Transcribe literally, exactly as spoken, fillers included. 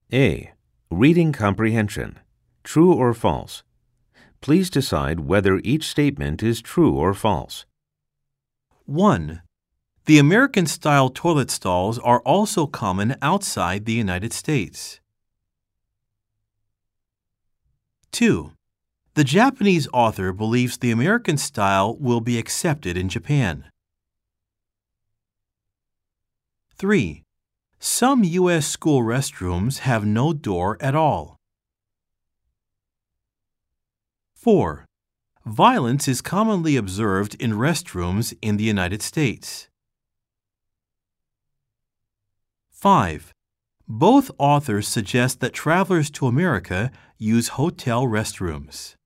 A. Reading comprehension. True or false? Please decide whether each statement is true or false. one. The American-style toilet stalls are also common outside the United States. two. The Japanese author believes the American style will be accepted in Japan. three. Some U S school restrooms have no door at all. four. Violence is commonly observed in restrooms in the United States. five. Both authors suggest that travelers to America use hotel restrooms.